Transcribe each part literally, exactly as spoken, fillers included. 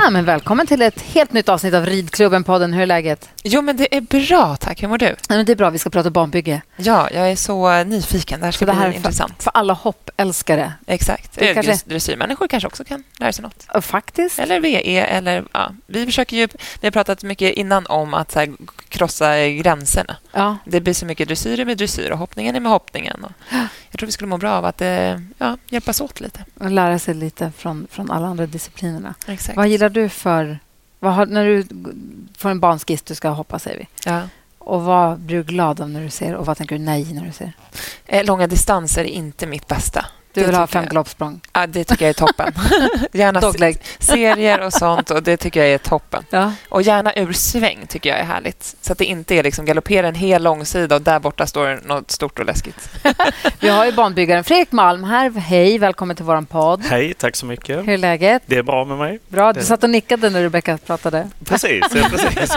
Ja, men välkommen till ett helt nytt avsnitt av Ridklubben-podden. Hur är läget? Jo, men det är bra, tack. Hur mår du? Ja, men det är bra, vi ska prata barnbygge. Ja, jag är så nyfiken. Det här ska så det här bli intressant. För, för alla hoppälskare. Exakt. Det kanske... Dressyrmänniskor kanske också kan lära sig något. Ja, faktiskt. Eller V E, eller ja. Vi försöker ju, vi har pratat mycket innan om att så här, krossa gränserna. Ja. Det blir så mycket dressyr med dressyr och hoppningen är med hoppningen. Och jag tror vi skulle må bra av att ja, hjälpas åt lite. Och lära sig lite från, från alla andra disciplinerna. Exakt. Vad gillar du för... Vad har, när du får en banskiss du ska hoppa, säger vi. Ja. Och vad blir du glad av när du ser? Och vad tänker du nej när du ser? Eh, långa distanser är inte mitt bästa. Du det vill ha fem jag... galoppsprång? Ja, det tycker jag är toppen. Gärna Dogleg. serier och sånt, och det tycker jag är toppen. Ja. Och gärna ur sväng tycker jag är härligt. Så att det inte är liksom galoppera en hel långsida och där borta står något stort och läskigt. Vi har ju banbyggaren Fredrik Malm här. Hej, välkommen till våran podd. Hej, tack så mycket. Hur är läget? Det är bra med mig. Bra, du det... satt och nickade när Rebecca pratade. Precis, ja, precis.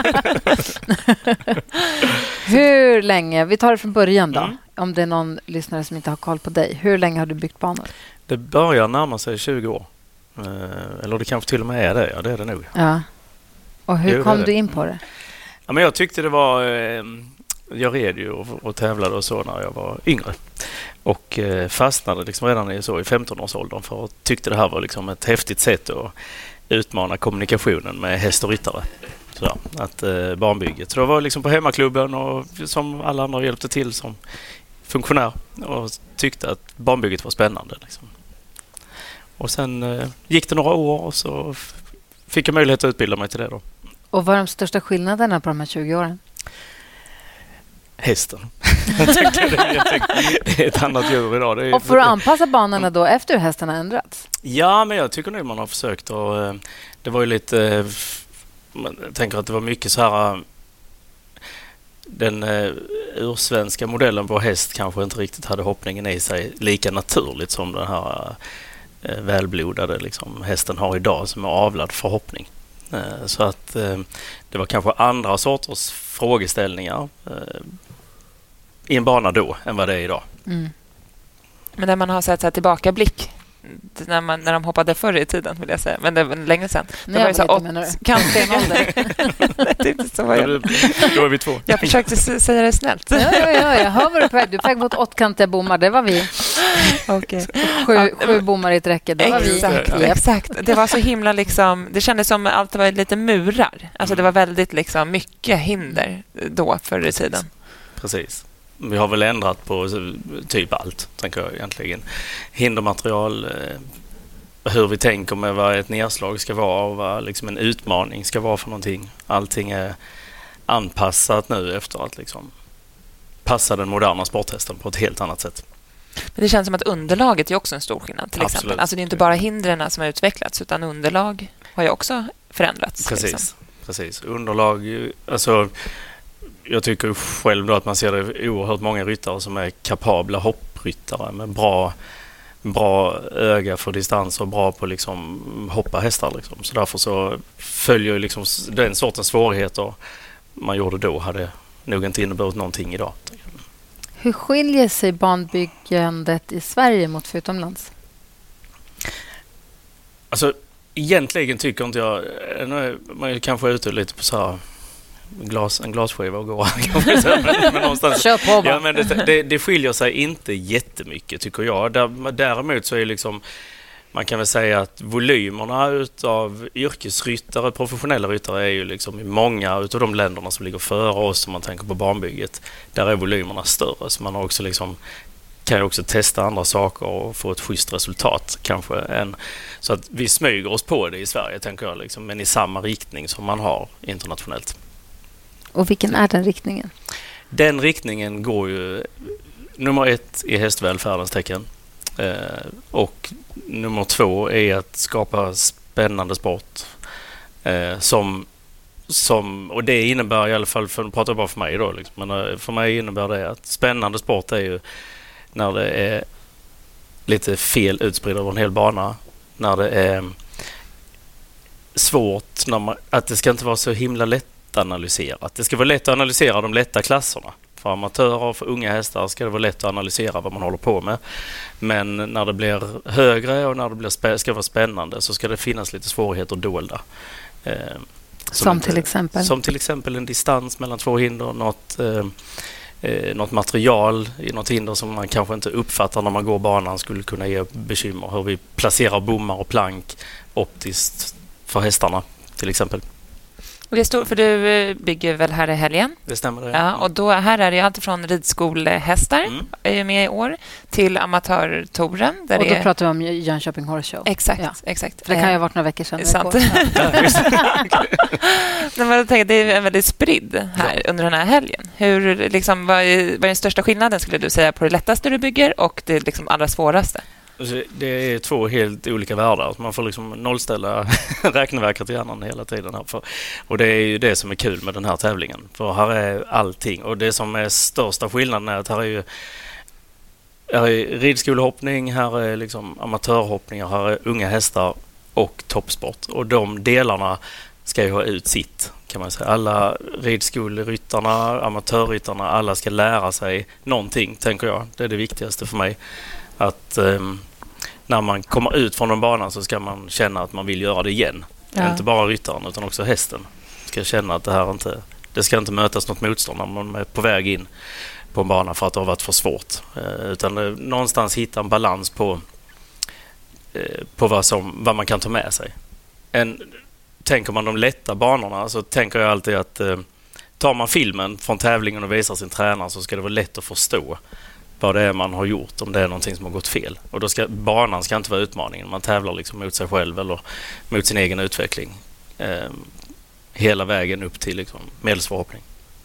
Hur länge, vi tar det från början då. Mm. Om det är någon lyssnare som inte har koll på dig. Hur länge har du byggt banor? Det börjar närma sig tjugo år. Eh, eller det kanske till och med är det. Ja, det är det nog. Ja. Och hur jo, kom det du in på det? Ja, men jag tyckte det var... Eh, jag red ju och, och tävlade och så när jag var yngre. Och eh, fastnade liksom redan i, så, i femton-årsåldern för att tyckte det här var liksom ett häftigt sätt att utmana kommunikationen med häst och ryttare. Så, att eh, barnbygget. Så det var liksom på hemmaklubben och som alla andra hjälpte till som funktionär och tyckte att barnbygget var spännande. Liksom. Och sen eh, gick det några år och så f- fick jag möjlighet att utbilda mig till det då. Och vad är de största skillnaderna på de här tjugo åren? Hästen. jag tycker det, är, jag tycker det är ett annat djur idag. Det är, och för att anpassa banorna då efter hur hästarna ändrats? Ja, men jag tycker nog man har försökt. Och, eh, det var ju lite... Eh, jag tänker att det var mycket så här... Den eh, ursvenska modellen på häst kanske inte riktigt hade hoppningen i sig lika naturligt som den här eh, välblodade liksom, hästen har idag som är avlad för hoppning. Eh, så att eh, det var kanske andra sorters frågeställningar eh, i en bana då än vad det är idag. Mm. Men när man har sett så här tillbakablick när, man, när de hoppade förr i tiden, vill jag säga. Men det var länge sedan. Det Nej, var ju så åt kanten ålder. det är inte så vad jag... Då är vi två. Jag försökte s- säga det snällt. Ja, ja, ja, jag hör vad du är på väg. Du är på väg mot åttkantiga bommar, det var vi. Okay. Sju, Ja, sju bommar i ett räcke, det var vi. Exakt, Yep. exakt. Det var så himla liksom, det kändes som att allt var lite murar. Alltså det var väldigt liksom mycket hinder då förr i tiden. Precis. Vi har väl ändrat på typ allt, tänker jag egentligen. Hindermaterial, eh, hur vi tänker med vad ett nedslag ska vara och vad liksom en utmaning ska vara för någonting. Allting är anpassat nu efter att liksom passa den moderna sporthästen på ett helt annat sätt. Men det känns som att underlaget är också en stor skillnad till Absolut. exempel. Alltså det är inte bara hindren som har utvecklats utan underlag har ju också förändrats. Precis, liksom. precis. Underlag, alltså jag tycker själv då att man ser det oerhört många ryttare som är kapabla hoppryttare med bra, bra öga för distans och bra på liksom hoppa hästar. Liksom. Så därför så följer ju liksom den sortens svårigheter man gjorde då hade nog inte inneburit någonting idag. Hur skiljer sig banbyggandet i Sverige mot för utomlands? Alltså egentligen tycker inte jag, man är kanske ute lite på så här Glas, en glasskiva och gå. men, men någonstans, Kör på bara. Ja, men det, det, det skiljer sig inte jättemycket tycker jag. Där, däremot så är liksom, man kan väl säga att volymerna utav yrkesryttare, professionella ryttare är ju liksom i många utav de länderna som ligger före oss om man tänker på banbygget. Där är volymerna större så man har också liksom, kan ju också testa andra saker och få ett schysst resultat kanske. Än, så att vi smyger oss på det i Sverige tänker jag liksom, men i samma riktning som man har internationellt. Och vilken är den riktningen? Den riktningen går ju nummer ett i hästvälfärdens tecken. Eh, och nummer två är att skapa spännande sport. Eh, som, som, och det innebär i alla fall, för att prata bara för mig då, liksom, men för mig innebär det att spännande sport är ju när det är lite fel utspridd över en hel bana. När det är svårt, när man, att det ska inte vara så himla lätt analyserat. Det ska vara lätt att analysera de lätta klasserna. För amatörer och för unga hästar ska det vara lätt att analysera vad man håller på med. Men när det blir högre och när det blir spä- ska vara spännande så ska det finnas lite svårigheter dolda. Eh, som som inte, till exempel? Som till exempel en distans mellan två hinder, något, eh, eh, något material i något hinder som man kanske inte uppfattar när man går banan skulle kunna ge bekymmer. Hur vi placerar bommar och plank optiskt för hästarna till exempel. Och det är stort, för du bygger väl här i helgen? Det stämmer det. Ja, och då här är det allt från ridskolehästar Mm. är med i år till amatörtouren. Där Och då det är... pratar vi om Jönköping Horse Show. Exakt, Ja. exakt. För det kan ju ha varit några veckor sedan. Sant. Ja. Nej, men jag tänker, det är en väldigt spridd här ja. under den här helgen. Hur, liksom, vad, är, vad är den största skillnaden skulle du säga på det lättaste du bygger och det liksom allra svåraste? Det är två helt olika världar. Man får liksom nollställa räkneverket i hjärnan hela tiden. Här för, och det är ju det som är kul med den här tävlingen. För här är allting. Och det som är största skillnaden är att här är ju här är ridskolehoppning, här är liksom amatörhoppningar, här är unga hästar och toppsport. Och de delarna ska ju ha ut sitt, kan man säga. Alla ridskoleryttarna, amatörryttarna, alla ska lära sig någonting, tänker jag. Det är det viktigaste för mig. Att um, när man kommer ut från en bana så ska man känna att man vill göra det igen. Ja. Inte bara ryttaren utan också hästen. Ska känna att det här inte, det ska inte mötas något motstånd när man är på väg in på en bana för att det har varit för svårt. Uh, utan uh, någonstans hitta en balans på, uh, på vad, som, vad man kan ta med sig. En, tänker man de lätta banorna så tänker jag alltid att uh, tar man filmen från tävlingen och visar sin tränare så ska det vara lätt att förstå vad det är man har gjort, om det är någonting som har gått fel. Och då ska, banan ska inte vara utmaningen. Man tävlar liksom mot sig själv eller mot sin egen utveckling. Eh, hela vägen upp till liksom medelsvår.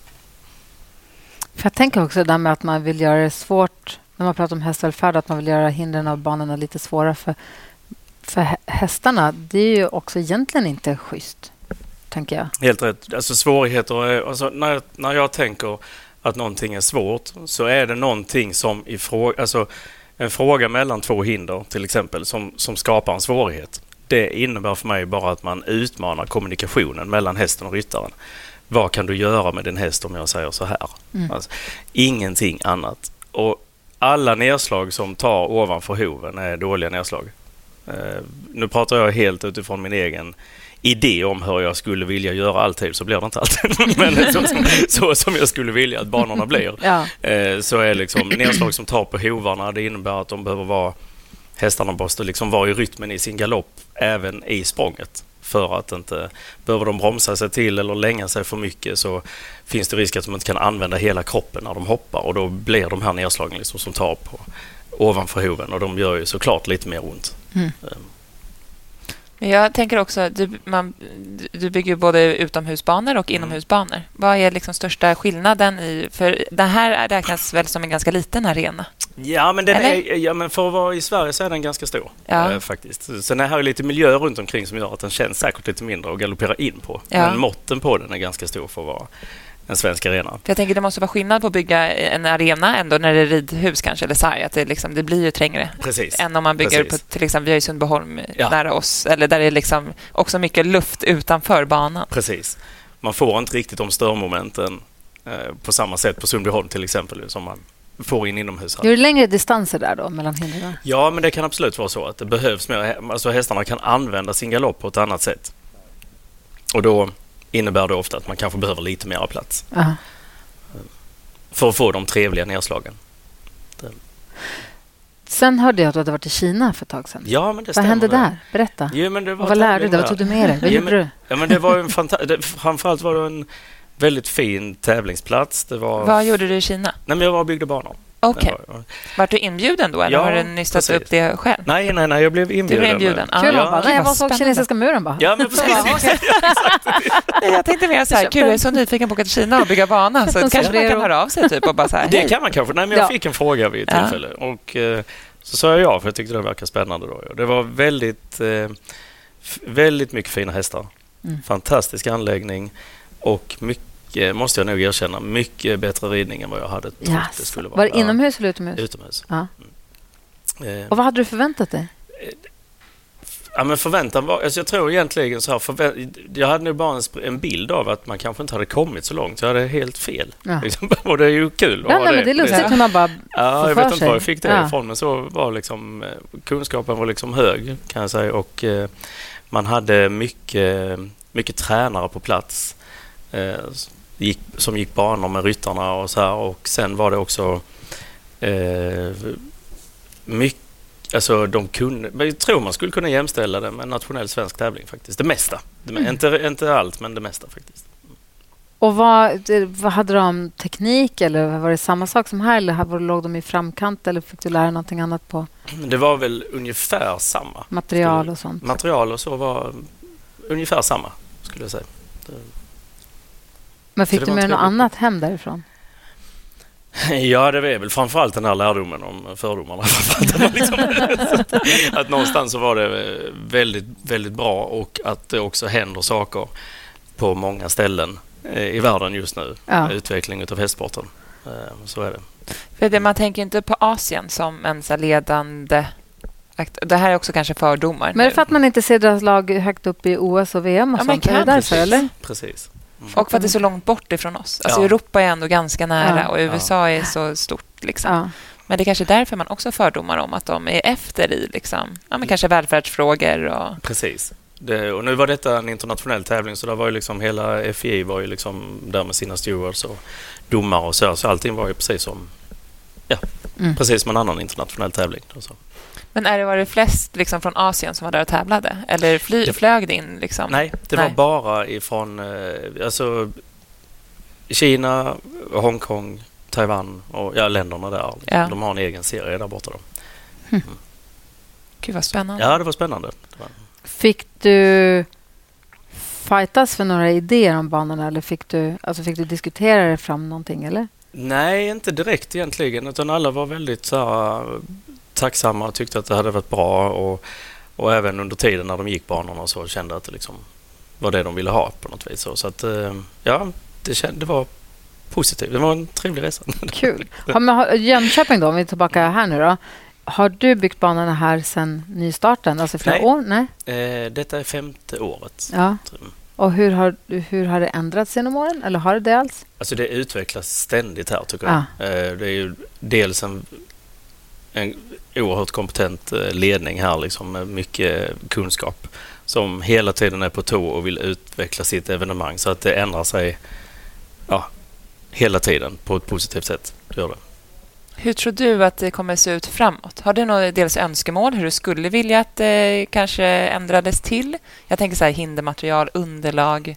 För jag tänker också där med att man vill göra det svårt, när man pratar om hästvälfärd, att man vill göra hindren av banorna lite svåra för, för hästarna. Det är ju också egentligen inte schysst, tänker jag. Helt rätt. Alltså svårigheter, är, alltså när, när jag tänker att någonting är svårt så är det någonting som i fråga, alltså en fråga mellan två hinder till exempel som, som skapar en svårighet. Det innebär för mig bara att man utmanar kommunikationen mellan hästen och ryttaren. Vad kan du göra med din häst om jag säger så här? Mm. Alltså, ingenting annat. Och alla nedslag som tar ovanför hoven är dåliga nedslag. Uh, nu pratar jag helt utifrån min egen idé om hur jag skulle vilja göra alltid, så blir det inte alltid. Men så, så, så som jag skulle vilja att banorna blir. Ja. Eh, så är liksom nedslag som tar på hovarna, det innebär att de behöver vara, hästarna måste liksom vara i rytmen i sin galopp även i språnget. För att inte, behöver de bromsa sig till eller länga sig för mycket så finns det risk att de inte kan använda hela kroppen när de hoppar och då blir de här nedslagen liksom som tar på ovanför hoven och de gör ju såklart lite mer ont. Mm. Jag tänker också, du, man, du bygger både utomhusbanor och inomhusbanor. Vad är liksom största skillnaden i, för det här räknas väl som en ganska liten arena? Ja, men, den är, ja, men för att vara i Sverige så är den ganska stor ja. äh, faktiskt. Sen är här lite miljö runt omkring som gör att den känns säkert lite mindre att galoppera in på. Ja. Men måtten på den är ganska stor för att vara en svensk arena. För jag tänker det måste vara skillnad på att bygga en arena ändå när det är ridhus kanske eller sarg, att det, liksom, det blir ju trängre. Precis. Än om man bygger Precis. på till exempel vi har i Sundbyholm ja. nära oss eller där det är liksom också mycket luft utanför banan. Precis. Man får inte riktigt de störmomenten eh, på samma sätt på Sundbyholm till exempel som man får in inomhus. Gör det längre distanser där då mellan hindren? Ja, men det kan absolut vara så att det behövs mer. Alltså hästarna kan använda sin galopp på ett annat sätt. Och då innebär det ofta att man kanske behöver lite mer plats. Aha. För att få de trevliga nedslagen. Det. Sen hörde jag att du hade varit i Kina för ett tag sedan. Ja, men det Vad hände det. där? Berätta. Jo, men det var och vad lärde du dig? Vad tog du med dig? Vad ja, gjorde men, du? Ja, men det var en fanta- det, framförallt var det en väldigt fin tävlingsplats. Det var... Vad gjorde du i Kina? Nej, men jag var och byggde banor. Okej. Okay. Var du inbjuden då eller ja, har du nystat upp det själv? Nej, nej, nej, jag blev inbjuden. Du blev inbjuden? Ah. Kul, ja. bara, nej, jag var så kinesiska muren bara. Ja, men precis. Jag tänkte mer så här, kul, jag är så nyfiken på att åka till Kina och bygga bana så kanske man kan höra av sig typ och bara så här, det kan man kanske. Nej, men jag ja. fick en fråga vid ett tillfälle ja. och eh, så sa jag ja, för jag tyckte det verkade spännande då. Det var väldigt eh, f- väldigt mycket fina hästar. Mm. Fantastisk anläggning och mycket måste jag nog erkänna, mycket bättre ridning än vad jag hade trott yes. det skulle vara. Var det inomhus eller utomhus? Utomhus. Ja. Mm. Och vad hade du förväntat dig? Ja, men förväntan var... Alltså jag tror egentligen så här... Förvä- jag hade nog bara en, en bild av att man kanske inte hade kommit så långt. Jag hade helt fel. Ja. Liksom. Och det är ju kul. Ja, nej, det, men det är lustigt hur man bara Ja, jag vet inte var jag fick det ja. ifrån. Men så var liksom... Kunskapen var liksom hög, kan jag säga. Och eh, man hade mycket, mycket tränare på plats. Eh, gick, som gick banor med ryttarna och så här. Och sen var det också... Eh, mycket... Alltså de kunde, jag tror man skulle kunna jämställa det med en nationell svensk tävling faktiskt. Det mesta. Det, mm. inte, inte allt, men det mesta faktiskt. Och vad, vad hade de teknik eller var det samma sak som här eller var, låg de i framkant eller fick du lära någonting annat på? Det var väl ungefär samma. Material och sånt? Material och så var ungefär samma, skulle jag säga. Det, men fick du med något annat hem därifrån? Ja, det är väl framförallt den här lärdomen om fördomarna. liksom, att, att någonstans så var det väldigt, väldigt bra och att det också händer saker på många ställen i världen just nu. Ja. Utveckling av hästsporten. Så är det. För det, man tänker inte på Asien som en så ledande... Det här är också kanske fördomar. Men är det för att man inte ser deras lag högt upp i O S och V M och ja, sånt? Är det därför, eller? Precis. Mm. Och för att det är så långt bort ifrån oss. Alltså ja. Europa är ändå ganska nära ja. Och U S A ja. Är så stort. Liksom. Ja. Men det är kanske därför man också har fördomar om att de är efter i liksom, ja, men kanske välfärdsfrågor. Och... Precis. Det, och nu var detta en internationell tävling så där var ju liksom hela F I A var ju liksom där med sina stewards och domare och så. Så allting var ju precis som ja, mm. precis som en annan internationell tävling. Och så. Men är det var det flest liksom från Asien som var där och tävlade? Eller fly, det, flög det in? Liksom? Nej, det nej. var bara ifrån eh, alltså, Kina, Hongkong, Taiwan och ja, länderna där. Ja. De har en egen serie där borta. Då. Mm. Gud vad spännande. Ja, det var spännande. Det var... Fick du fightas för några idéer om banorna eller fick du, alltså fick du diskutera det fram någonting? Eller? Nej, inte direkt egentligen. Utan alla var väldigt så här, tacksamma och tyckte att det hade varit bra och, och även under tiden när de gick banorna och så kände att det liksom var det de ville ha på något vis. Så att ja, det, kände, det var positivt. Det var en trevlig resa. Kul. Har man, Jönköping då, om vi är tillbaka här nu då. Har du byggt banorna här sedan nystarten? Alltså flera Nej. år? Nej. Eh, detta är femte året. Ja. Och hur har, hur har det ändrats genom åren? Eller har det det alls? Alltså det utvecklas ständigt här tycker jag. Ah. Eh, det är ju dels en, en oerhört kompetent ledning här liksom, med mycket kunskap som hela tiden är på tå och vill utveckla sitt evenemang så att det ändrar sig ja, hela tiden på ett positivt sätt. Det gör det. Hur tror du att det kommer se ut framåt? Har du några dels önskemål hur du skulle vilja att det kanske ändrades till? Jag tänker så här hindermaterial, underlag.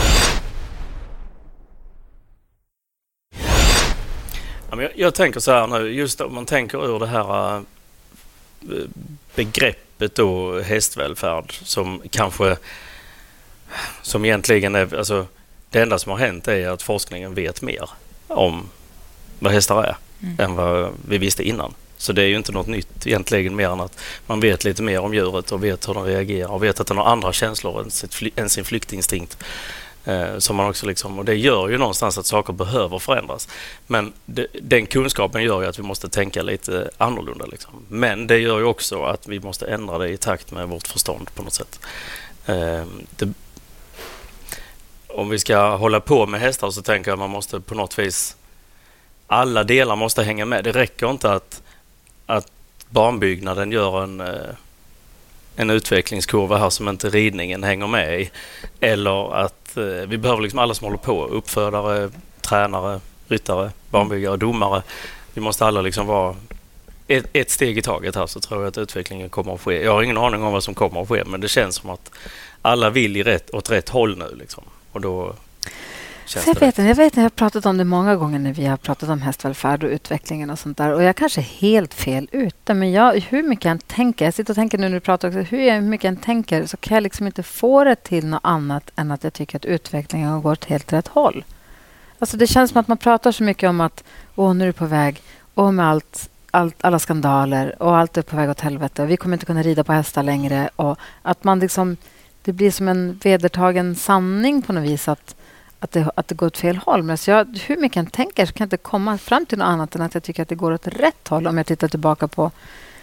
Ja, men jag, jag tänker så här nu, just om man tänker ur det här äh, begreppet då hästvälfärd som kanske som egentligen är, alltså det enda som har hänt är att forskningen vet mer om vad hästar är. Mm. än vad vi visste innan. Så det är ju inte något nytt egentligen mer än att man vet lite mer om djuret och vet hur den reagerar och vet att den har andra känslor än, sitt fly- än sin flyktinstinkt. Eh, som man också liksom, och det gör ju någonstans att saker behöver förändras. Men det, den kunskapen gör ju att vi måste tänka lite annorlunda. Liksom. Men det gör ju också att vi måste ändra det i takt med vårt förstånd på något sätt. Eh, det, om vi ska hålla på med hästar så tänker jag att man måste på något vis alla delar måste hänga med. Det räcker inte att, att banbyggnaden gör en, en utvecklingskurva här som inte ridningen hänger med i. Eller att vi behöver liksom alla som håller på, uppfödare, tränare, ryttare, banbyggare, domare. Vi måste alla liksom vara ett, ett steg i taget här så tror jag att utvecklingen kommer att ske. Jag har ingen aning om vad som kommer att ske men det känns som att alla vill i rätt, åt rätt håll nu. Liksom. Och då... Jag vet, jag vet jag har pratat om det många gånger när vi har pratat om hästvälfärd och utvecklingen och sånt där. Och jag kanske är helt fel ute. Men jag, hur mycket jag än tänker, jag sitter och tänker nu när du pratar också, hur mycket jag än tänker så kan jag liksom inte få det till något annat än att jag tycker att utvecklingen går åt helt rätt håll. Alltså det känns som att man pratar så mycket om att åh, nu är det på väg, och med allt, allt, alla skandaler och allt är på väg åt helvete och vi kommer inte kunna rida på hästar längre. Och att man liksom, det blir som en vedertagen sanning på något vis att Att det, att det går åt fel håll. Men så jag, hur mycket jag tänker så kan jag inte komma fram till något annat än att jag tycker att det går åt rätt håll om jag tittar tillbaka på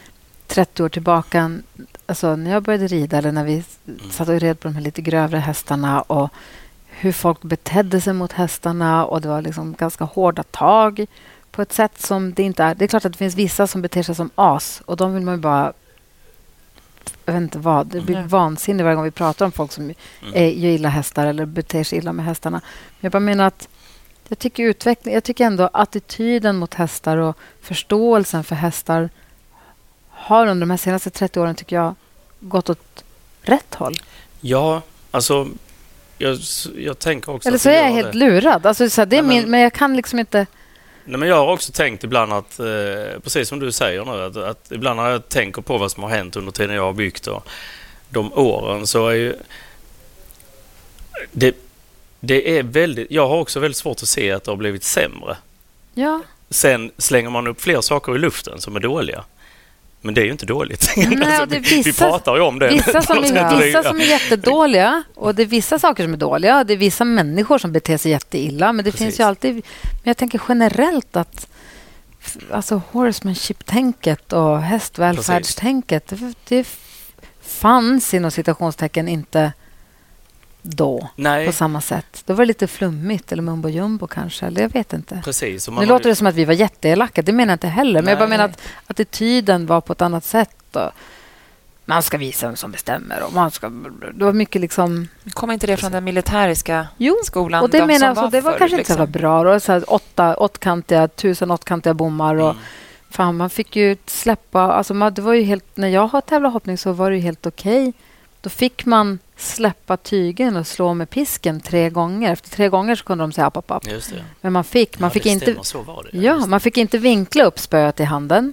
trettio år tillbaka, alltså när jag började rida eller när vi mm. satt och red på de här lite grövre hästarna och hur folk betedde sig mot hästarna och det var liksom ganska hårda tag på ett sätt som det inte är. Det är klart att det finns vissa som beter sig som as och de vill man ju bara, jag vet inte vad, det blir mm. vansinnigt varje gång vi pratar om folk som mm. är, gör illa hästar eller beter sig illa med hästarna. Men jag bara menar att jag tycker utveckling, jag tycker ändå attityden mot hästar och förståelsen för hästar har under de här senaste trettio åren tycker jag gått åt rätt håll. Ja, alltså jag, jag tänker också eller så är jag helt det. lurad. Alltså, så här, det är Nej, min, men, men jag kan liksom inte... Nej, men jag har också tänkt ibland att, eh, precis som du säger nu, att, att ibland när jag tänker på vad som har hänt under tiden jag har byggt och de åren så är ju det, det är väldigt, jag har också väldigt svårt att se att det har blivit sämre. Ja. Sen slänger man upp fler saker i luften som är dåliga. Men det är ju inte dåligt. Nej, alltså, det vissa, vi pratar ju om det. Vissa som är, vissa som är jättedåliga och det är vissa saker som är dåliga. Det är vissa människor som beter sig jätteilla. Men det Precis. finns ju alltid... Men jag tänker generellt att alltså horsemanship-tänket och hästvälfärdstänket det, det fanns inom citationstecken inte då Nej. på samma sätt. Då var det lite flummigt eller mumbo jumbo kanske, eller jag vet inte. Precis. Nu låter ju... det som att vi var jätteelaka, det menar jag inte heller. Men Nej. jag bara menar att attityden var på ett annat sätt. Och man ska visa vem som bestämmer. Och man ska, det var mycket liksom... Kommer inte det från den militäriska jo, skolan? Och det, de menar som var, var det var för, kanske liksom. inte så bra. Då, så här åtta, åttkantiga, tusen åttkantiga bommar. Och, mm. fan, man fick ju släppa... Alltså man, det var ju helt, när jag har tävlat hoppning så var det ju helt okej. Okay. Då fick man släppa tygen och slå med pisken tre gånger. Efter tre gånger så kunde de säga app, app, app. Just det. Men man fick, man ja, fick inte så var det. Ja, man fick inte vinkla upp spöet i handen.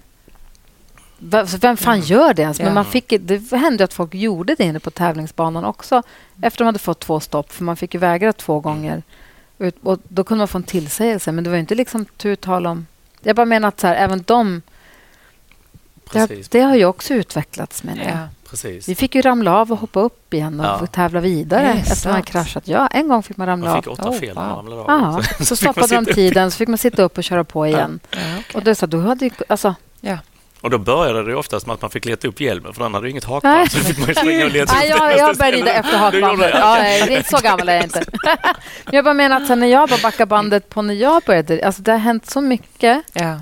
Vem fan mm. gör det ens? Men ja. man fick, det hände att folk gjorde det inne på tävlingsbanan också. Efter de hade fått två stopp. För man fick ju vägra två gånger. Och då kunde man få en tillsägelse. Men det var ju inte liksom tur tal om... Jag bara menar att så här, även de... Det, det har ju också utvecklats, menar jag. Ja. Precis. Vi fick ju ramla av och hoppa upp igen och ja. tävla vidare yes, efter man kraschat. Ja, en gång fick man ramla av. Man fick åtta fel när man ramlade av. Ja, så, så stoppade de tiden så fick man sitta upp och köra på igen. Ja. Ja, okay. Och det så, då hade ju, alltså... Ja. Och då började det oftast med att man fick leta upp hjälmen för den hade ju inget hakband. Så fick man springa och leta upp Nej, jag, jag började rida efter hakbandet. Ja, det är inte så gammal är jag inte. Men jag bara menar att när jag bara backade bandet på när jag började, alltså det har hänt så mycket. Ja.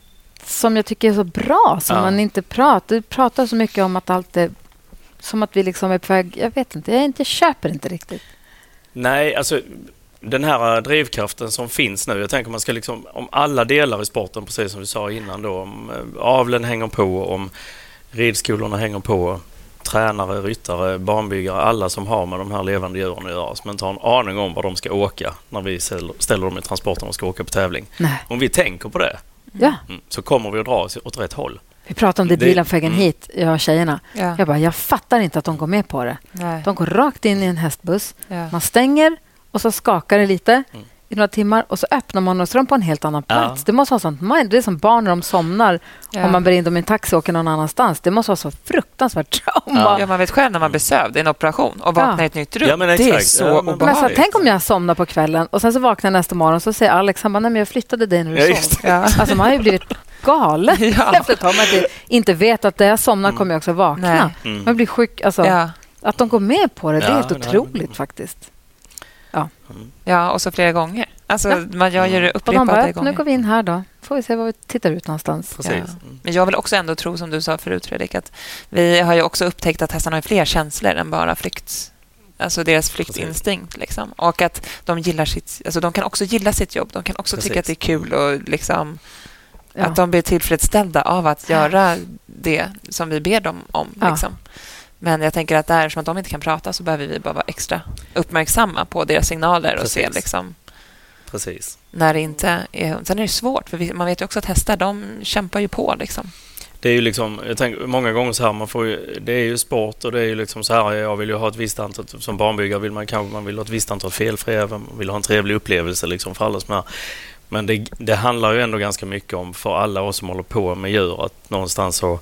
Som jag tycker är så bra, som ja. man inte pratar. Du pratar så mycket om att allt är som att vi liksom är på väg, jag vet inte, jag, inte, jag köper inte riktigt. Nej, alltså den här drivkraften som finns nu, jag tänker man ska liksom, om alla delar i sporten, precis som vi sa innan då, om avlen hänger på, om ridskolorna hänger på, tränare, ryttare, banbyggare, alla som har med de här levande djuren att göra, som inte har en aning om var de ska åka när vi ställer dem i transporten och ska åka på tävling. Nej. Om vi tänker på det, ja. så kommer vi att dra åt rätt håll. Vi pratade om det, det bilen på vägen mm. hit, jag och tjejerna. Ja. Jag bara, jag fattar inte att de går med på det. Nej. De går rakt in i en hästbuss. Ja. Man stänger och så skakar det lite mm. i några timmar och så öppnar man och så är de på en helt annan plats. Ja. Det måste vara sånt mind. Det är som barn när de somnar ja. om man bär in dem i en taxi och åker någon annanstans. Det måste vara så fruktansvärt trauma. Ja, ja man vet själv när man blir sövd i en operation och vaknar ja. i ett nytt rum. Ja, det är så ja, men, men så, tänk om jag somnar på kvällen och sen så vaknar jag nästa morgon och så säger Alex, han bara, nej men jag flyttade dig när du ja, sov. Ja. Alltså man har ju blivit galen ja. efter ett tag. Man inte vet att när jag somnar mm. kommer jag också vakna. Mm. Man blir sjuk. Alltså, ja. Att de går med på det, det är ja, helt otroligt nej. faktiskt. Ja. Mm. ja, och så flera gånger. Alltså, ja. man gör det upprepade bara, gånger. Nu går vi in här då. Får vi se var vi tittar ut någonstans. Precis. Ja. Men jag vill också ändå tro, som du sa förut, Fredrik, att vi har ju också upptäckt att hästarna har fler känslor än bara flykt. Alltså deras flyktinstinkt. Liksom. Och att de gillar sitt... Alltså de kan också gilla sitt jobb. De kan också Precis. tycka att det är kul och liksom... Ja. Att de blir tillfredsställda av att göra det som vi ber dem om. Ja. Liksom. Men jag tänker att där, som att de inte kan prata, så behöver vi bara vara extra uppmärksamma på deras signaler. Precis. Och se liksom, Precis. när det inte är... Sen är det svårt, för vi, man vet ju också att hästar, de kämpar ju på. Liksom. Det är ju liksom, jag tänker många gånger så här, man får ju, det är ju sport och det är ju liksom så här, jag vill ju ha ett visst antal, som barnbyggare vill man kanske, man vill ha ett visst antal felfria, man vill ha en trevlig upplevelse liksom för alla som är. Men det, det handlar ju ändå ganska mycket om, för alla oss som håller på med djur, att någonstans så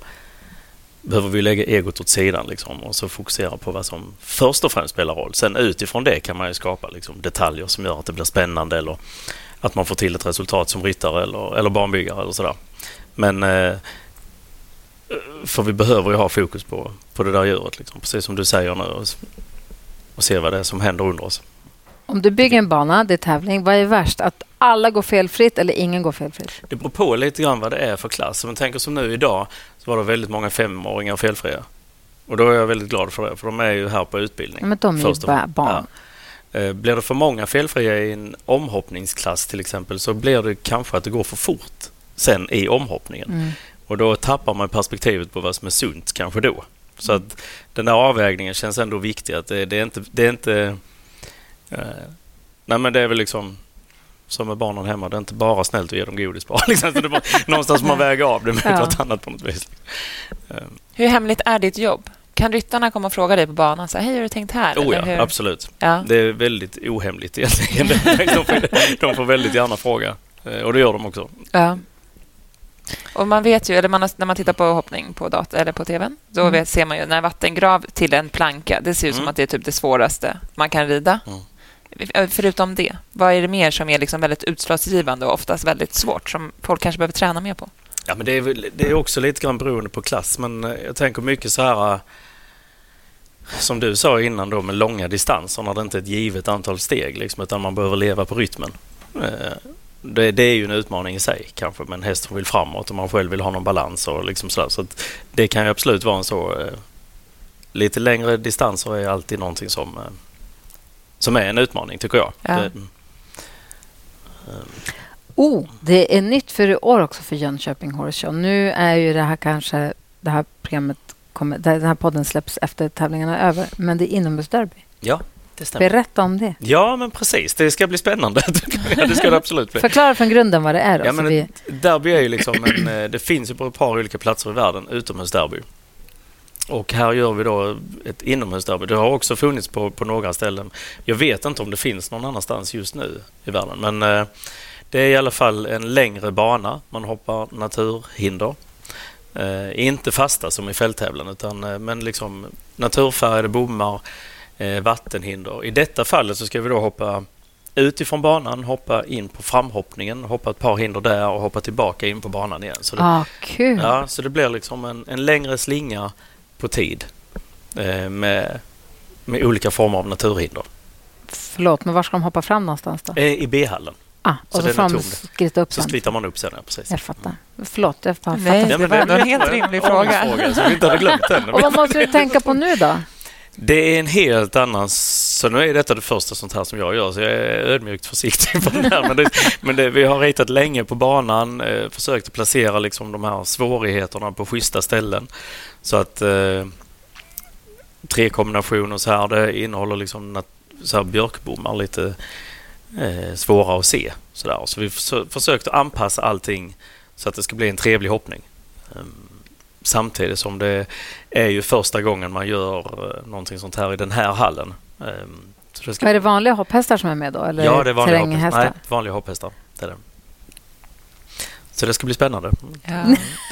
behöver vi lägga egot åt sidan liksom, och så fokusera på vad som först och främst spelar roll. Sen utifrån det kan man ju skapa liksom, detaljer som gör att det blir spännande eller att man får till ett resultat som ryttare eller, eller barnbyggare eller sådär. Men eh, för vi behöver ju ha fokus på, på det där djuret. Liksom. Precis som du säger nu. Och, och se vad det är som händer under oss. Om du bygger en bana, det är tävling. Vad är värst? Att alla går felfritt eller ingen går felfritt? Det beror på lite grann vad det är för klass. Om man tänker som nu idag så var det väldigt många femåringar felfria. Och då är jag väldigt glad för det. För de är ju här på utbildning. Men de är ju bara barn. Ja. Blir det för många felfria i en omhoppningsklass till exempel så blir det kanske att det går för fort sen i omhoppningen. Mm. Och då tappar man perspektivet på vad som är sunt kanske då. Så att den där avvägningen känns ändå viktig. Att det, det är inte... Det är inte eh, nej men det är väl liksom som med barnen hemma. Det är inte bara snällt att ge dem godis bara. Liksom. Så det bara, någonstans man väger av det med ja. något annat på något vis. Hur hemligt är ditt jobb? Kan ryttarna komma och fråga dig på banan? Så, hej, har du tänkt här? Oh ja, eller hur? absolut. Ja. Det är väldigt ohemligt egentligen. De får, de får väldigt gärna fråga. Och det gör de också. Ja. Och man vet ju, eller man, när man tittar på hoppning på data eller på tvn, då mm. vet, ser man ju när vattengrav till en planka, det ser ut som mm. att det är typ det svåraste man kan rida. Mm. Förutom det, vad är det mer som är liksom väldigt utslagsgivande och oftast väldigt svårt som folk kanske behöver träna mer på? Ja, men det är, det är också lite grann beroende på klass, men jag tänker mycket så här som du sa innan då med långa distanser när det inte är ett givet antal steg liksom, utan man behöver leva på rytmen. Det, det är ju en utmaning i sig kanske, men hästen vill framåt och man själv vill ha någon balans och liksom sådär. Så att det kan ju absolut vara en så eh, lite längre distanser är alltid någonting som eh, som är en utmaning tycker jag. Ja. Det, eh. Oh, det är nytt för i år också för Jönköping Horse Show. Nu är ju det här kanske det här programmet kommer, den här podden släpps efter tävlingarna är över, men det är inomhusderby. Ja. Berätta om det. Ja, men precis. Det ska bli spännande. Ja, det ska det absolut bli. Förklara från grunden vad det är. Då, ja, men vi... derby är ju liksom en, det finns ju på ett par olika platser i världen utomhusderby. Och här gör vi då ett inomhusderby. Det har också funnits på, på några ställen. Jag vet inte om det finns någon annanstans just nu i världen. Men eh, det är i alla fall en längre bana. Man hoppar naturhinder. Eh, inte fasta som i fälttävlan, utan eh, men liksom naturfärgade bommar, Eh, vattenhinder. I detta fallet så ska vi då hoppa utifrån banan, hoppa in på framhoppningen, hoppa ett par hinder där och hoppa tillbaka in på banan igen. Så det, ah, kul. Ja, så det blir liksom en, en längre slinga på tid eh, med, med olika former av naturhinder. Förlåt, men var ska de hoppa fram någonstans då? Eh, I B-hallen. Ah, och så, så fram skritta upp så sen. skritar man upp sen, ja, precis. Jag fattar. Förlåt, jag fattar. Nej, det var en helt rimlig fråga. fråga så vi inte hade glömt den. Och vad måste du tänka på nu då? Det är en helt annan... Så nu är detta det första sånt här som jag gör, så jag är ödmjukt försiktig på det här. Men, det, men det, vi har ritat länge på banan, eh, försökt att placera liksom de här svårigheterna på schyssta ställen. Så att eh, tre kombinationer så här, det innehåller liksom nat- så här björkbommar lite eh, svåra att se. Så, där. Så vi förs- försökt att anpassa allting så att det ska bli en trevlig hoppning. Um, Samtidigt som det är ju första gången man gör uh, någonting sånt här i den här hallen. Um, så det ska... Är det vanliga hopphästar som är med då? Eller ja, det är vanliga hopphästar. Nej, vanliga hopphästar. Det är det. Så det ska bli spännande. Ja.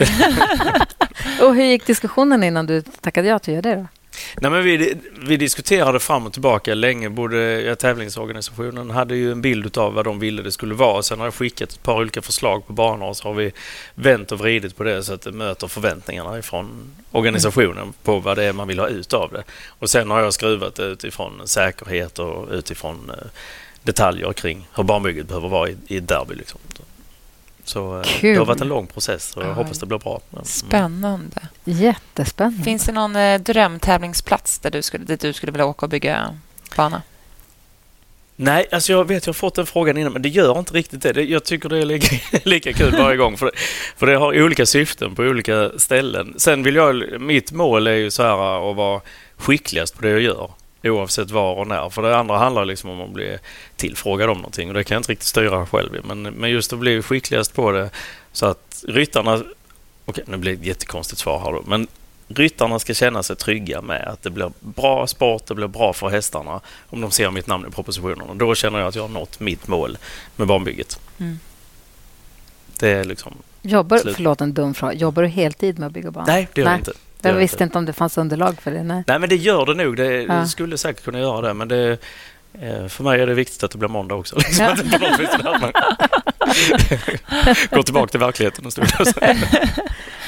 Och hur gick diskussionen innan du tackade ja till att göra det då? Nej, men vi, vi diskuterade fram och tillbaka länge. Både ja, tävlingsorganisationen hade ju en bild av vad de ville det skulle vara. Sen har jag skickat ett par olika förslag på banor och så har vi vänt och vridit på det så att det möter förväntningarna från organisationen mm. på vad det är man vill ha ut av det. Och sen har jag skruvat det utifrån säkerhet och utifrån eh, detaljer kring hur banbygget behöver vara i, i derby liksom. Så Kul. Det har varit en lång process och jag hoppas det blir bra. Spännande. Jättespännande. Finns det någon eh, drömtävlingsplats där du skulle, dit du skulle vilja åka och bygga bana? Nej, alltså jag vet jag har fått den frågan innan, men det gör inte riktigt det. Jag tycker det är lika, lika kul varje gång. För det, för det har olika syften på olika ställen. Sen vill jag, mitt mål är ju så här att vara skickligast på det jag gör. Oavsett var och när. För det andra handlar liksom om att bli tillfrågad om någonting. Och det kan jag inte riktigt styra själv. Men, men just att bli skickligast på det. Så att ryttarna... Okej, nu blir det ett jättekonstigt svar här då. Men ryttarna ska känna sig trygga med att det blir bra sport. Det blir bra för hästarna. Om de ser mitt namn i propositionen. Och då känner jag att jag har nått mitt mål med banbygget. Mm. Det är liksom... Jobbar, förlåt en dum fråga. Jobbar du heltid med att bygga banor? Nej, det gör Nej. jag inte. Jag visste inte om det fanns underlag för det. Nej, nej men det gör det nog. Det, ja. det skulle säkert kunna göra det. Men det, för mig är det viktigt att det blir måndag också. Liksom. Ja. Gå tillbaka till verkligheten en stund.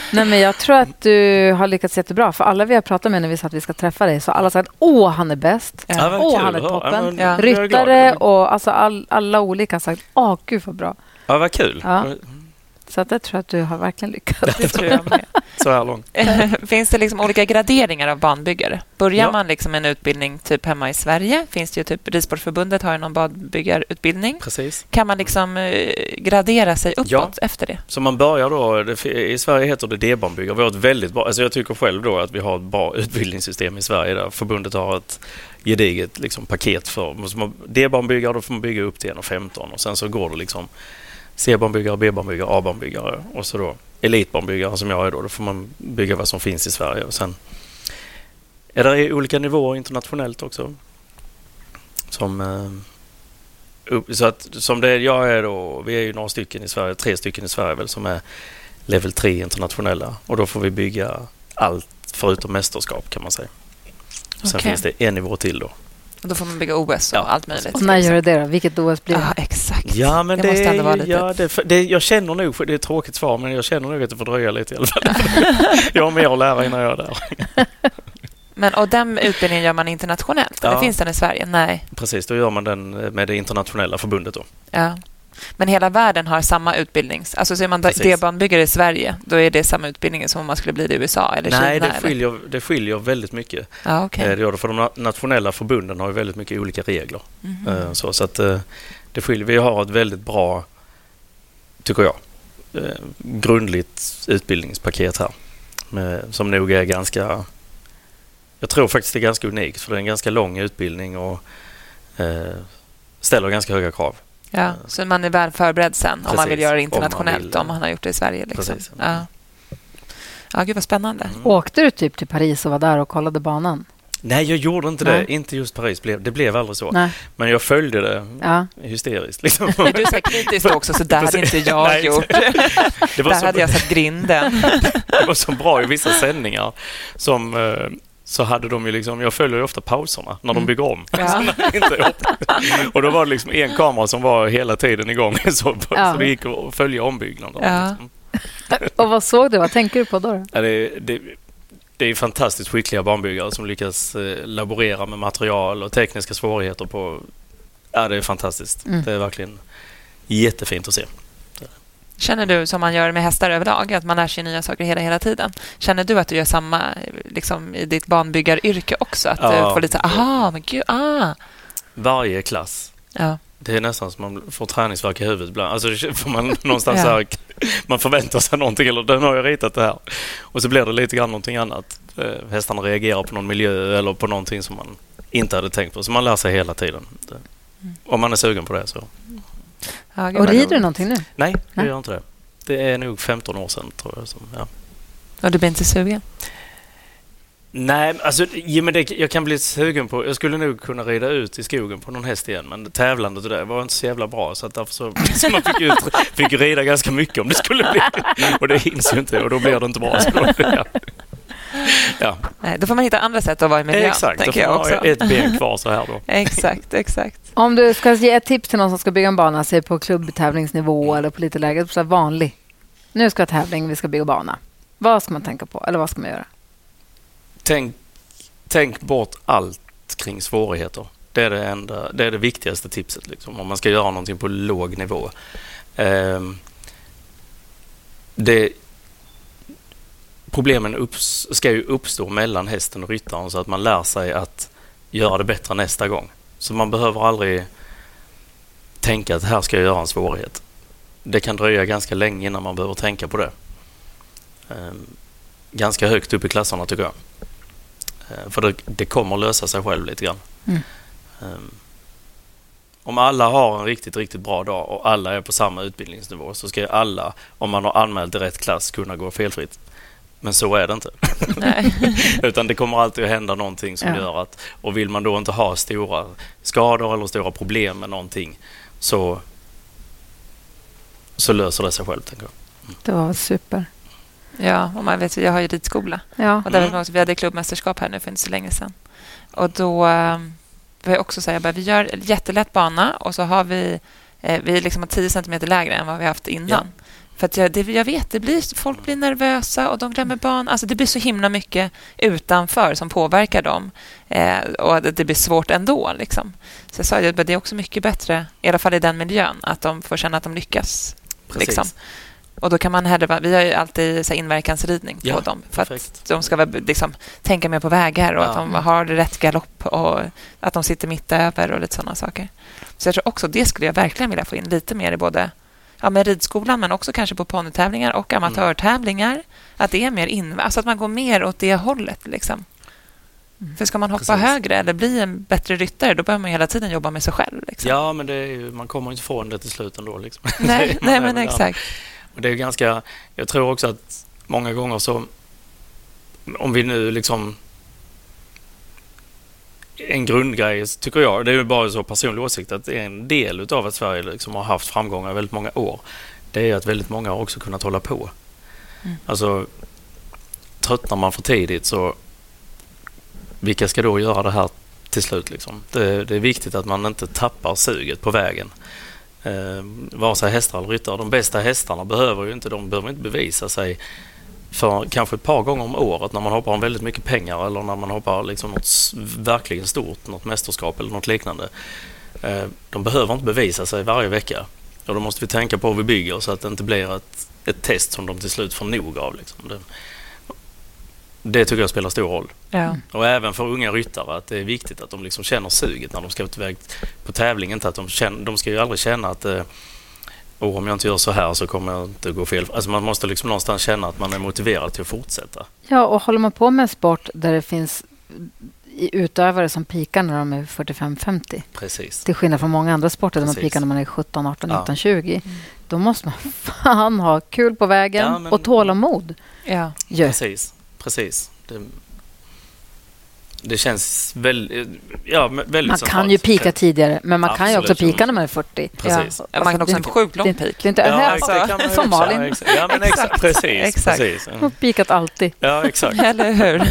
Nej, men jag tror att du har lyckats jättebra. För alla vi har pratat med när vi sa att vi ska träffa dig så alla har sagt, åh, han är bäst. Ja. Åh, Ja, han är toppen. ja, men, Ryttare och alltså all, alla olika har sagt, åh, gud vad bra. Ja, vad kul. Ja. Så att jag tror att du har verkligen lyckats. Det tror jag med. Så här långt. Finns det liksom olika graderingar av banbyggare? Börjar Ja. man liksom en utbildning typ hemma i Sverige? Finns det ju typ Ridsportförbundet har ju någon banbyggarutbildning. Precis. Kan man liksom eh, gradera sig uppåt Ja. efter det? Så man börjar då, det, i Sverige heter det D-banbyggare. Vi har ett väldigt bra, alltså jag tycker själv då att vi har ett bra utbildningssystem i Sverige där förbundet har ett gediget liksom paket för D-banbyggare, då får man bygga upp till en komma femton och sen så går det liksom C-banbyggare, B-banbyggare, A-banbyggare och så då elitbanbyggare som jag är då, då får man bygga vad som finns i Sverige och sen är det olika nivåer internationellt också som eh, så att som det jag är då, vi är ju några stycken i Sverige, tre stycken i Sverige väl som är level tre internationella och då får vi bygga allt förutom mästerskap kan man säga. Och sen Okay. finns det en nivå till då. Och då får man bygga O S och Ja. allt möjligt. Och när gör det det då? Vilket O S blir det? Ja, exakt. Ja, men det, det, måste ändå vara lite... ja, det, det, jag känner nog, för det är ett tråkigt svar, men jag känner nog att det får dröja lite i alla fall. Jag har mer att lära innan jag är där. Men, och den utbildningen gör man internationellt? Eller Ja. finns den i Sverige? Nej. Precis, då gör man den med det internationella förbundet då. Ja. Men hela världen har samma utbildnings... Alltså så är man Precis. D-banbyggare i Sverige, då är det samma utbildning som om man skulle bli det i U S A eller Kina? Nej, det eller? skiljer, det skiljer väldigt mycket. Ja, okay. Eh, Det gör det, för de na- nationella förbunden har ju väldigt mycket olika regler. Mhm. Eh, Så, så att eh, det skiljer. Vi har ett väldigt bra, tycker jag, eh, grundligt utbildningspaket här. Med, som nog är ganska... Jag tror faktiskt det är ganska unikt, för det är en ganska lång utbildning och eh, ställer ganska höga krav. Ja, så man är väl förberedd sen om man Precis, vill göra det om man internationellt om man, vill. har gjort det i Sverige. Liksom. Precis. Ja. Ja, gud vad spännande. Mm. Åkte du typ till Paris och var där och kollade banan? Nej, jag gjorde inte Nej. det. Inte just Paris. Blev, det blev aldrig så. Nej. Men jag följde det Ja. hysteriskt. Liksom. Är du så här kritisk också, så där hade Precis. inte jag Nej, gjort. Det var, Där så, hade jag satt grinden. det var så bra i vissa sändningar som... Eh, så hade de ju liksom, jag följer ju ofta pauserna när de Mm. bygger om. Ja. Så när det inte är upp. Och då var det liksom en kamera som var hela tiden igång. Så, Ja. så det gick att följa ombyggnaden. Ja. Liksom. Och vad såg du? Vad tänker du på då? då? Ja, det, det, det är fantastiskt skickliga banbyggare som lyckas eh, laborera med material och tekniska svårigheter på... Ja, det är fantastiskt. Mm. Det är verkligen jättefint att se. Känner du, som man gör med hästar överlag, att man lär sig nya saker hela, hela tiden? Känner du att du gör samma liksom, i ditt banbyggaryrke också? Att Ja. du får lite så aha, men gud, ah. Varje klass. Ja. Det är nästan som man får träningsvärk i huvudet ibland. Alltså det får man någonstans Ja. så här, man förväntar sig någonting, eller den har jag ritat det här. Och så blir det lite grann någonting annat. Eh, hästarna reagerar på någon miljö eller på någonting som man inte hade tänkt på. Så man lär sig hela tiden. Det, om man är sugen på det så. Ja, gud, Och vad rider roligt. du någonting nu? Nej, jag Nej. gör inte det. Det är nog femton år sedan tror jag. Som, ja. Och du blir inte sugen? Nej, alltså, ja, men det, jag kan bli sugen på... Jag skulle nog kunna rida ut i skogen på någon häst igen, men tävlandet och det var inte så jävla bra, så att därför så, så man fick ju, fick ju rida ganska mycket om det skulle bli. Och det hinns ju inte, och då blir det inte bra. Så då, ja. Ja. Nej, då får man hitta andra sätt att vara i miljön, Exakt, då tänker får jag man ha också. ett ben kvar så här då. Exakt, exakt. Om du ska ge ett tips till någon som ska bygga en bana, säg på klubbtävlingsnivå eller på lite lägre, så här vanlig. Nu ska jag tävling, vi ska bygga bana. Vad ska man tänka på? Eller vad ska man göra? Tänk, tänk bort allt kring svårigheter. Det är det, enda, det är det viktigaste tipset liksom, om man ska göra någonting på låg nivå. Ehm, det, problemen upps, ska ju uppstå mellan hästen och ryttaren så att man lär sig att göra det bättre nästa gång. Så man behöver aldrig tänka att här ska jag göra en svårighet. Det kan dröja ganska länge innan man behöver tänka på det. Ehm, ganska högt upp i klasserna tycker jag. För det, det kommer lösa sig själv lite grann. Mm. Um, om alla har en riktigt, riktigt bra dag och alla är på samma utbildningsnivå så ska alla, om man har anmält i rätt klass, kunna gå felfritt. Men så är det inte. Nej. Utan det kommer alltid att hända någonting som Ja. gör att, och vill man då inte ha stora skador eller stora problem med någonting så, så löser det sig själv, tänker jag. Det var super. Ja, och man vet, jag har ju ridskola. Ja. Och där vet man också, vi hade klubbmästerskap här nu för inte så länge sedan. Och då eh, var jag också så här, jag bara, vi gör en jättelätt bana och så har vi, eh, vi liksom har tio centimeter lägre än vad vi haft innan. För att jag, det, jag vet, det blir, folk blir nervösa och de glömmer barn. Alltså det blir så himla mycket utanför som påverkar dem. Eh, och det, det blir svårt ändå. Liksom. Så jag sa att det är också mycket bättre, i alla fall i den miljön, att de får känna att de lyckas. Liksom. Och då kan man hellre, vi har ju alltid så här, inverkansridning på ja, dem. För perfekt. Att de ska liksom, tänka mer på vägar och ja. Att de har rätt galopp och att de sitter mitt över och lite sådana saker. Så jag tror också det skulle jag verkligen vilja få in lite mer i både ja, med ridskolan men också kanske på ponnytävlingar och amatörtävlingar. Mm. Att det är mer in, alltså att man går mer åt det hållet liksom. Mm. För ska man hoppa Precis. högre eller bli en bättre ryttare, då behöver man hela tiden jobba med sig själv. Liksom. Ja, men det är ju, man kommer inte ifrån det till slut ändå. Liksom. Nej, nej men exakt. Och det är ganska, jag tror också att många gånger så, om vi nu liksom, en grundgrej tycker jag, det är ju bara så personlig åsikt, att det är en del av att Sverige liksom har haft framgångar väldigt många år. Det är att väldigt många har också kunnat hålla på. Mm. Alltså, tröttnar man för tidigt så vilka ska då göra det här till slut? Liksom? Det, det är viktigt att man inte tappar suget på vägen. Eh, vare sig hästar eller ryttare. De bästa hästarna behöver ju inte, de behöver inte bevisa sig för kanske ett par gånger om året när man hoppar om väldigt mycket pengar eller när man hoppar liksom något verkligen stort, något mästerskap eller något liknande. Eh, de behöver inte bevisa sig varje vecka. Och då måste vi tänka på hur vi bygger så att det inte blir ett, ett test som de till slut får nog av. Liksom. Det, det tycker jag spelar stor roll. Ja. Och även för unga ryttare att det är viktigt att de liksom känner suget när de ska iväg på tävlingen. Att de, känner, de ska ju aldrig känna att eh, oh, om jag inte gör så här så kommer jag inte gå fel. Alltså man måste liksom någonstans känna att man är motiverad till att fortsätta. Ja, och håller man på med en sport där det finns utövare som pikar när de är fyrtiofem femtio. Precis. Till skillnad från många andra sporter där Precis. man pikar när man är sjutton arton nitton tjugo. Mm. Då måste man fan ha kul på vägen ja, men, och tålamod. Ja. Ja. Precis. Precis. Det, det känns väldigt, ja, väldigt man centralt. Kan ju pika tidigare, men man Absolut. kan ju också pika när man är fyrtio. Precis. Ja. Man kan också ha en sjukt lång pik. Det är inte ja, alltså, det kan man som Malin. Exakt. Ja, men exakt. Precis. exakt. precis. Hon har pikat alltid. Ja, exakt. Eller hur?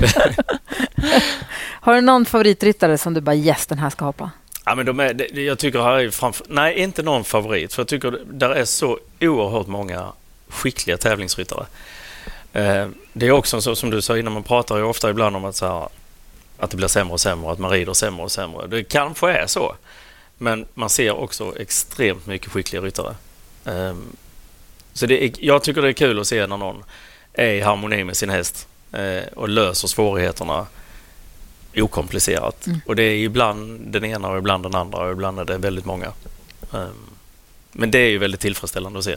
Har du någon favoritryttare som du bara, yes, den här ska hoppa? Ja, men de är, det, jag tycker här är framför, nej, inte någon favorit. För jag tycker där är så oerhört många skickliga tävlingsryttare. Det är också så som du sa innan, man pratar ju ofta ibland om att, så här, att det blir sämre och sämre, att man rider sämre och sämre. Det kanske är så, men man ser också extremt mycket skickliga ryttare. Så det är, jag tycker det är kul att se när någon är i harmoni med sin häst och löser svårigheterna okomplicerat. Mm. Och det är ibland den ena och ibland den andra och ibland är det väldigt många. Men det är ju väldigt tillfredsställande att se.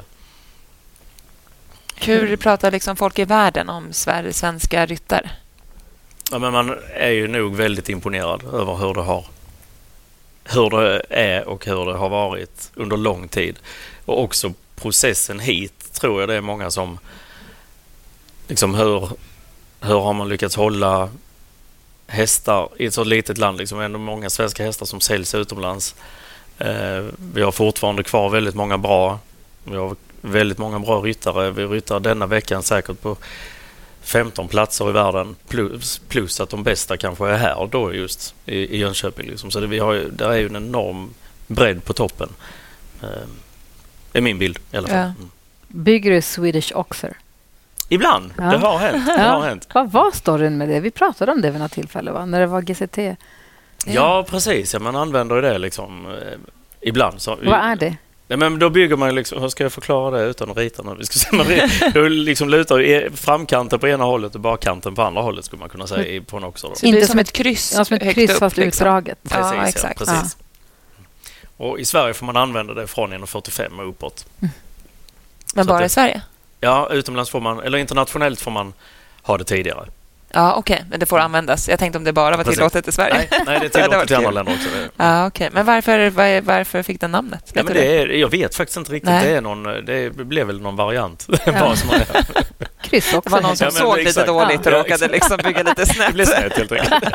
Hur pratar liksom folk i världen om Sverige, svenska ryttare? Ja, men man är ju nog väldigt imponerad över hur det har hur det är och hur det har varit under lång tid. Och också processen hit tror jag det är många som liksom hur, hur har man lyckats hålla hästar i ett så litet land, liksom ändå många svenska hästar som säljs utomlands. Eh, vi har fortfarande kvar väldigt många bra. Vi har väldigt många bra ryttare. Vi ryttar denna veckan säkert på femton platser i världen plus, plus att de bästa kanske är här då just i, i Jönköping. Liksom. Så det, vi har ju, där är ju en enorm bredd på toppen. Eh, är min bild i alla fall. Ja. Mm. Bygger du Swedish Oxer? Ibland. Ja. Det har hänt. Det har hänt. Vad var storyn med det? Vi pratade om det vid något tillfälle, va? När det var G C T. Ja, ja precis. Ja, man använder det liksom eh, ibland. Så, vad är det? Ja, men då bygger man liksom, hur ska jag förklara det utan att rita nu? Vi ska se, man, då liksom lutar ju framkanten på ena hållet och bakkanten på andra hållet skulle man kunna säga i, på en också. Då. Inte som ett kryss. Ja, som ett kryss fast upp, utdraget. Liksom. Precis, ja, exakt. Ja, precis. Ja. Och i Sverige får man använda det från en fyrtiofem och uppåt. Mm. Men bara det, i Sverige? Ja, utomlands får man, eller internationellt får man ha det tidigare. Ja, okej. Okay. Men det får användas. Jag tänkte om det bara var tillåtet i Sverige. Nej, nej det är tillåtet i andra länder också. Ja, okej. Okay. Men varför, var, varför fick den namnet? Ja, men det är, jag vet faktiskt inte riktigt. Det, är någon, det blev väl någon variant. Ja. Som kryss också. Det var någon som ja, såg exakt. lite dåligt och ja, råkade liksom bygga lite snett. Det blev snett helt enkelt.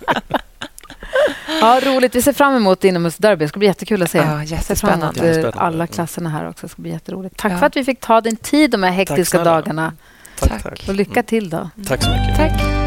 Ja, roligt. Vi ser fram emot Inomhus Derby. Det ska bli jättekul att se. Ja, jättespännande. Jättespännande. Alla klasserna här också. Det ska bli jätteroligt. Tack ja. för att vi fick ta din tid de här hektiska dagarna. Tack, tack. Och lycka till då. Tack så mycket. Tack.